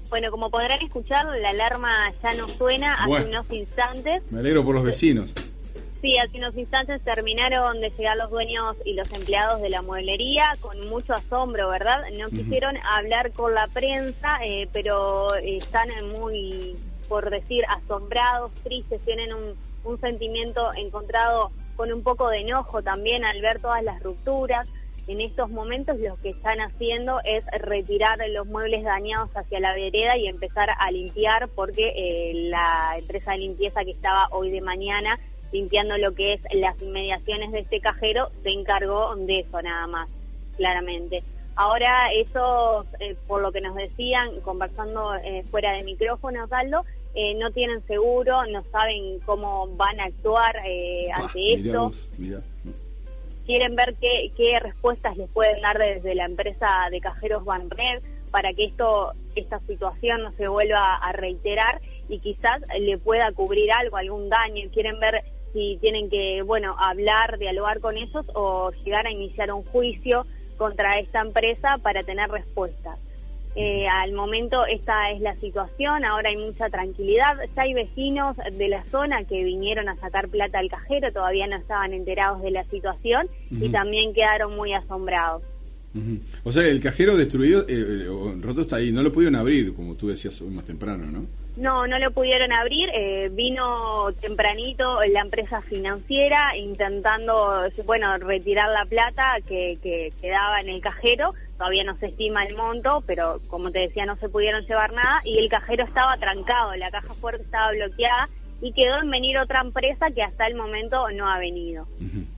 Bueno, como podrán escuchar, la alarma ya no suena hace unos instantes. Me alegro por los vecinos. Sí, hace unos instantes terminaron de llegar los dueños y los empleados de la mueblería con mucho asombro, ¿verdad? No quisieron hablar con la prensa, pero están muy, por decir, asombrados, tristes, tienen un sentimiento encontrado con un poco de enojo también al ver todas las rupturas. En estos momentos lo que están haciendo es retirar los muebles dañados hacia la vereda y empezar a limpiar porque la empresa de limpieza que estaba hoy de mañana limpiando lo que es las inmediaciones de este cajero se encargó de eso nada más, claramente. Ahora eso, por lo que nos decían, conversando fuera de micrófono, Osvaldo, no tienen seguro, no saben cómo van a actuar ante esto. Mirá. Quieren ver qué respuestas les pueden dar desde la empresa de cajeros Banred para que esta situación no se vuelva a reiterar y quizás le pueda cubrir algún daño. Quieren ver si tienen que, hablar, dialogar con ellos o llegar a iniciar un juicio contra esta empresa para tener respuestas. Al momento esta es la situación, ahora hay mucha tranquilidad, ya hay vecinos de la zona que vinieron a sacar plata al cajero, todavía no estaban enterados de la situación y también quedaron muy asombrados. O sea, el cajero destruido, roto está ahí, no lo pudieron abrir, como tú decías hoy más temprano, ¿no? No lo pudieron abrir, vino tempranito la empresa financiera intentando, retirar la plata que quedaba en el cajero. Todavía no se estima el monto, pero como te decía, no se pudieron llevar nada y el cajero estaba trancado, la caja fuerte estaba bloqueada y quedó en venir otra empresa que hasta el momento no ha venido.